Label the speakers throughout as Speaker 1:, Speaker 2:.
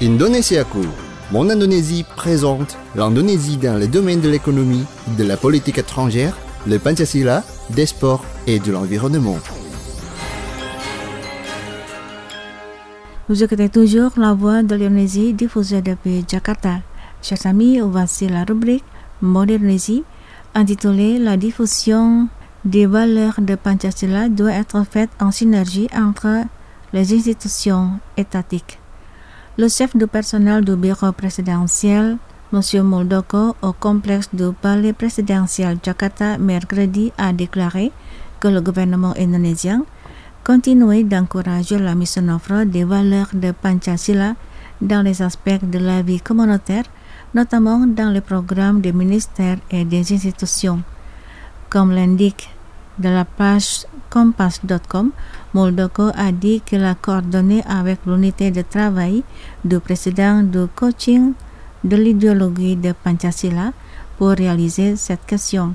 Speaker 1: Indonesiaku, Mon Indonésie présente l'Indonésie dans le domaine de l'économie, de la politique étrangère, le Pancasila, des sports et de l'environnement.
Speaker 2: Vous écoutez toujours La Voix de l'Indonésie diffusée depuis Jakarta. Chers amis, voici la rubrique Modernésie intitulée La diffusion des valeurs de Pancasila doit être faite en synergie entre les institutions étatiques. Le chef du personnel du bureau présidentiel, M. Muldoko, au complexe du palais présidentiel Jakarta mercredi, a déclaré que le gouvernement indonésien continue d'encourager la mise en œuvre des valeurs de Pancasila dans les aspects de la vie communautaire, notamment dans les programmes des ministères et des institutions. Comme l'indique de la page Kompas.com, Muldoko a dit qu'il a coordonné avec l'unité de travail du président du coaching de l'idéologie de Pancasila pour réaliser cette question.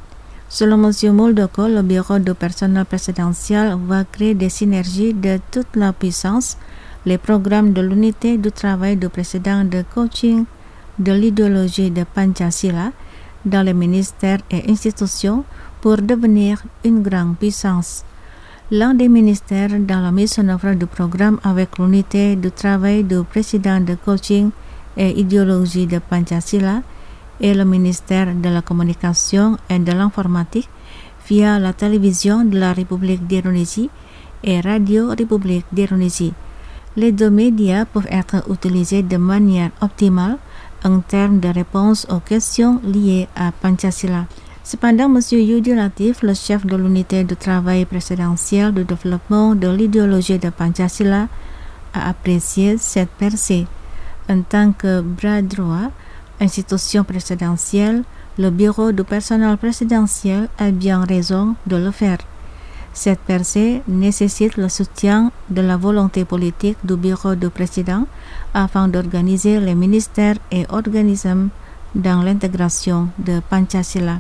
Speaker 2: Selon M. Muldoko, le bureau du personnel présidentiel va créer des synergies de toute la puissance, les programmes de l'unité du travail du président de coaching de l'idéologie de Pancasila dans les ministères et institutions pour devenir une grande puissance. L'un des ministères dans la mise en œuvre du programme avec l'unité du travail du président de coaching et idéologie de Pancasila est le ministère de la communication et de l'informatique via la télévision de la République d'Indonésie et Radio République d'Indonésie. Les deux médias peuvent être utilisés de manière optimale en termes de réponse aux questions liées à Pancasila. Cependant, M. Yudi Latif, le chef de l'unité de travail présidentiel de développement de l'idéologie de Pancasila, a apprécié cette percée. En tant que bras droit, institution présidentielle, le bureau du personnel présidentiel a bien raison de le faire. Cette percée nécessite le soutien de la volonté politique du bureau du président afin d'organiser les ministères et organismes dans l'intégration de Pancasila.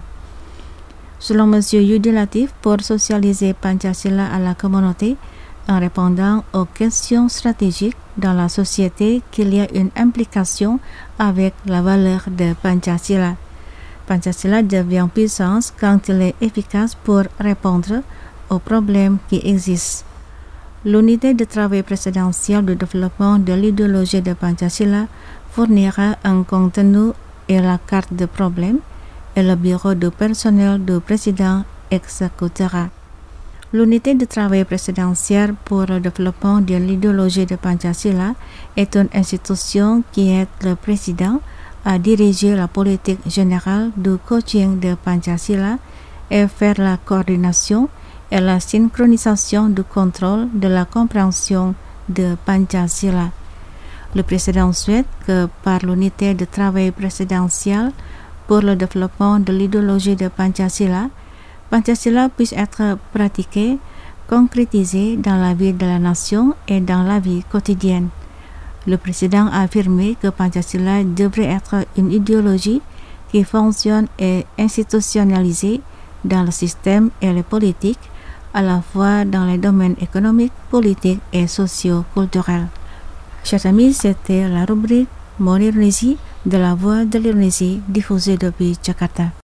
Speaker 2: Selon M. Yudi Latif, pour socialiser Pancasila à la communauté, en répondant aux questions stratégiques dans la société qu'il y a une implication avec la valeur de Pancasila. Pancasila devient puissance quand il est efficace pour répondre aux problèmes qui existent. L'unité de travail présidentiel de développement de l'idéologie de Pancasila fournira un contenu et la carte de problèmes et le bureau du personnel du président exécutera. L'unité de travail présidentiel pour le développement de l'idéologie de Pancasila est une institution qui aide le président à diriger la politique générale du coaching de Pancasila et faire la coordination et la synchronisation du contrôle de la compréhension de Pancasila. Le président souhaite que par l'unité de travail présidentiel pour le développement de l'idéologie de Pancasila, Pancasila puisse être pratiqué, concrétisé dans la vie de la nation et dans la vie quotidienne. Le président a affirmé que Pancasila devrait être une idéologie qui fonctionne et institutionnalisée dans le système et les politiques, à la fois dans les domaines économiques, politiques et socio-culturels. Chers amis, c'était la rubrique Modernésie de La Voix de l'Indonésie diffusée depuis Jakarta.